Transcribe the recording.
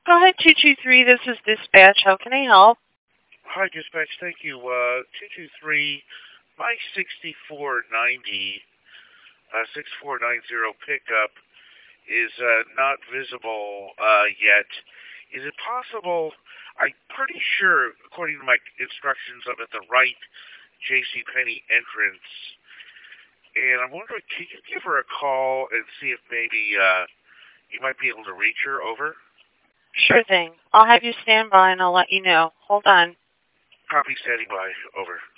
Go ahead, 223. This is dispatch. How can I help? Hi, dispatch. Thank you. 223, my 6490 pickup is not visible yet. Is it possible? I'm pretty sure, according to my instructions, I'm at the right J.C. Penney entrance, and I'm wondering, can you give her a call and see if maybe you might be able to reach her? Over. Sure thing. I'll have you stand by and I'll let you know. Hold on. Copy, standing by. Over.